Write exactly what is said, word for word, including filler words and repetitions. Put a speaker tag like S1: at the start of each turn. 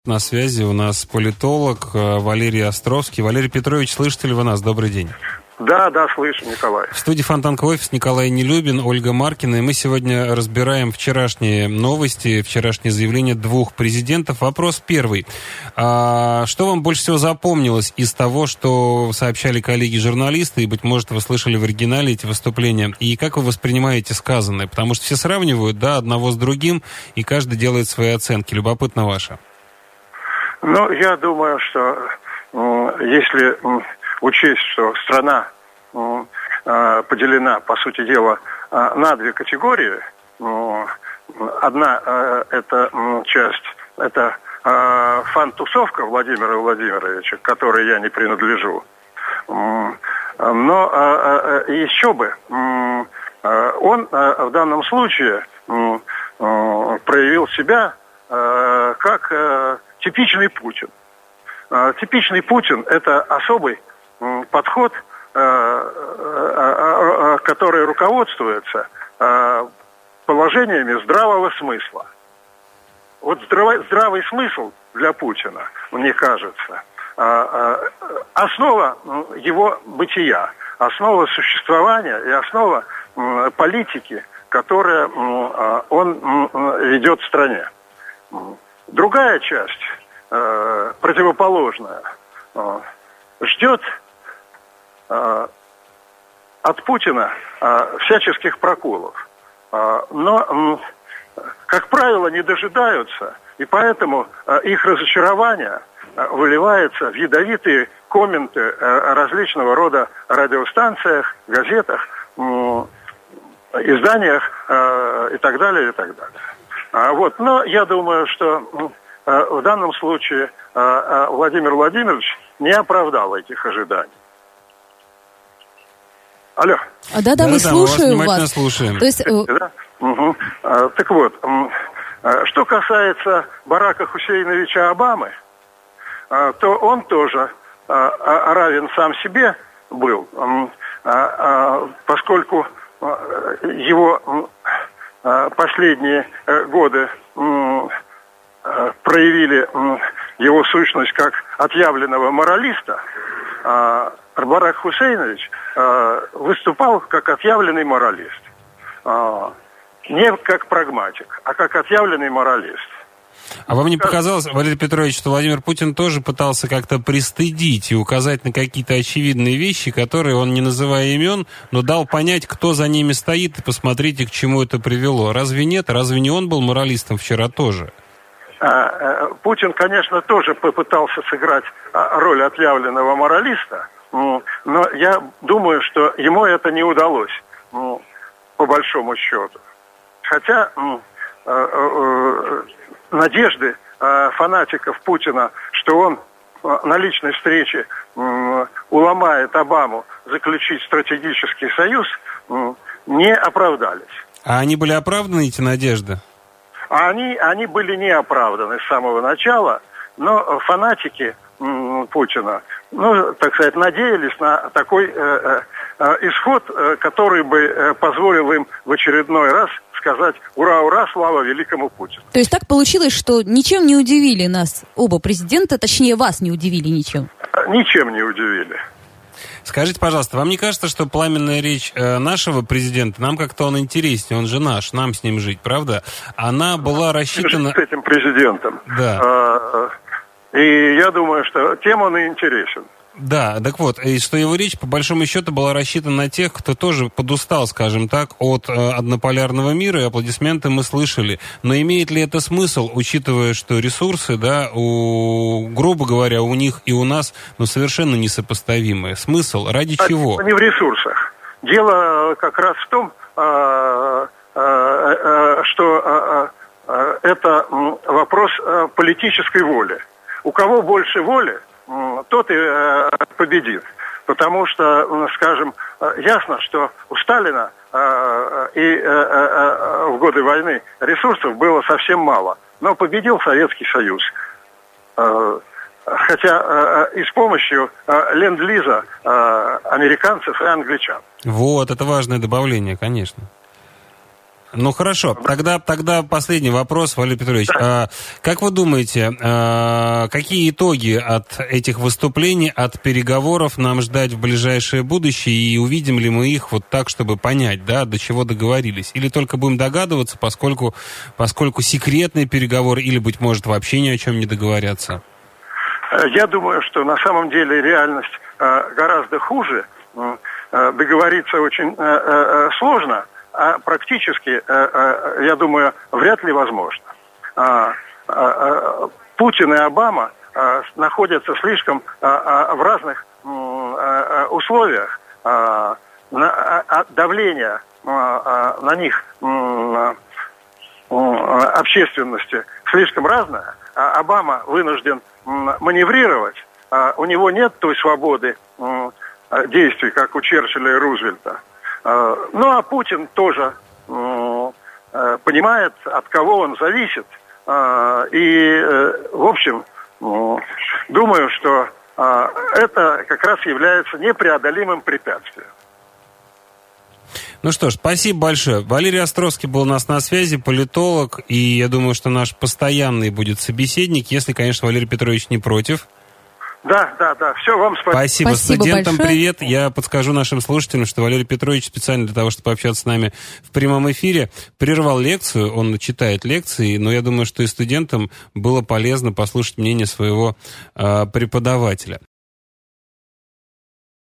S1: На связи у нас политолог Валерий Островский. Валерий Петрович, слышите ли вы нас? Добрый день.
S2: Да, да, слышу, Николай.
S1: В студии Фонтанка офис Николай Нелюбин, Ольга Маркина. И мы сегодня разбираем вчерашние новости, вчерашние заявления двух президентов. Вопрос первый. А что вам больше всего запомнилось из того, что сообщали коллеги-журналисты, и, быть может, вы слышали в оригинале эти выступления? И как вы воспринимаете сказанное? Потому что все сравнивают, да, одного с другим, и каждый делает свои оценки. Любопытно ваше.
S2: Ну, я думаю, что э, если э, учесть, что страна э, э, поделена, по сути дела, э, на две категории, э, одна э, это э, часть, это э, фан-тусовка Владимира Владимировича, к которой я не принадлежу, э, но э, э, еще бы, э, э, он э, в данном случае э, э, проявил себя э, как... Э, Типичный Путин. Типичный Путин – это особый подход, который руководствуется положениями здравого смысла. Вот здравый, здравый смысл для Путина, мне кажется, основа его бытия, основа существования и основа политики, которую он ведет в стране. Другая часть, э, противоположная, э, ждет э, от Путина э, всяческих проколов. Э, но, э, как правило, не дожидаются, и поэтому э, их разочарование э, выливается в ядовитые комменты э, различного рода радиостанциях, газетах, э, изданиях э, и так далее, и так далее. А, вот, но я думаю, что э, в данном случае э, э, Владимир Владимирович не оправдал этих ожиданий. Алло.
S3: А, да, да, мы слушаем вас.
S1: вас. Слушаем.
S3: То есть...
S2: Да? Угу. А, так вот, э, что касается Барака Хусейновича Обамы, э, то он тоже э, равен сам себе был, э, э, поскольку э, его... последние годы проявили его сущность как отъявленного моралиста, Барак Хусейнович выступал как отъявленный моралист. Не как прагматик, а как отъявленный моралист.
S1: А вам не показалось, Валерий Петрович, что Владимир Путин тоже пытался как-то пристыдить и указать на какие-то очевидные вещи, которые он, не называя имен, но дал понять, кто за ними стоит, и посмотрите, к чему это привело? Разве нет? Разве не он был моралистом вчера тоже?
S2: Путин, конечно, тоже попытался сыграть роль отъявленного моралиста, но я думаю, что ему это не удалось, по большому счету. Хотя... надежды э, фанатиков Путина, что он э, на личной встрече э, уломает Обаму заключить стратегический союз, э, не оправдались.
S1: А они были оправданы, эти надежды?
S2: А они, они были не оправданы с самого начала, но фанатики э, Путина, ну, так сказать, надеялись на такой э, э, исход, э, который бы э, позволил им в очередной раз сказать «Ура, ура, слава великому Путину».
S3: То есть так получилось, что ничем не удивили нас оба президента, точнее, вас не удивили ничем?
S2: Ничем не удивили.
S1: Скажите, пожалуйста, вам не кажется, что пламенная речь э, нашего президента, нам как-то он интереснее, он же наш, нам с ним жить, правда? Она была рассчитана...
S2: С этим президентом.
S1: Да.
S2: А, и я думаю, что тем он и интересен.
S1: Да, так вот, и что его речь, по большому счету, была рассчитана на тех, кто тоже подустал, скажем так, от э, однополярного мира, и аплодисменты мы слышали. Но имеет ли это смысл, учитывая, что ресурсы, да, у, грубо говоря, у них и у нас, ну, совершенно несопоставимые? Смысл? Ради
S2: а
S1: чего?
S2: Не в ресурсах. Дело как раз в том, э, э, э, что э, э, это вопрос э, политической воли. У кого больше воли, тот и э, победит. Потому что, скажем, ясно, что у Сталина э, и э, э, в годы войны ресурсов было совсем мало. Но победил Советский Союз. Э, хотя э, и с помощью э, ленд-лиза э, американцев и англичан.
S1: Вот, это важное добавление, конечно. Ну, хорошо. Тогда, тогда последний вопрос, Валерий Петрович.
S2: Да.
S1: А, как вы думаете, а, какие итоги от этих выступлений, от переговоров нам ждать в ближайшее будущее? И увидим ли мы их вот так, чтобы понять, да, до чего договорились? Или только будем догадываться, поскольку, поскольку секретные переговоры, или, быть может, вообще ни о чем не договорятся?
S2: Я думаю, что на самом деле реальность э, гораздо хуже. Э, договориться очень э, э, сложно. А практически, я думаю, вряд ли возможно. Путин и Обама находятся слишком в разных условиях. Давление на них общественности слишком разное. Обама вынужден маневрировать. У него нет той свободы действий, как у Черчилля и Рузвельта. Ну, а Путин тоже э, понимает, от кого он зависит. Э, и, э, в общем, э, думаю, что э, это как раз является непреодолимым препятствием.
S1: Ну что ж, спасибо большое. Валерий Островский был у нас на связи, политолог, и я думаю, что наш постоянный будет собеседник, если, конечно, Валерий Петрович не против.
S2: Да, да, да. Все, вам спасибо.
S1: Спасибо.
S3: Спасибо
S1: Студентам
S3: большое.
S1: привет. Я подскажу нашим слушателям, что Валерий Петрович специально для того, чтобы пообщаться с нами в прямом эфире, прервал лекцию. Он читает лекции, но я думаю, что и студентам было полезно послушать мнение своего э, преподавателя.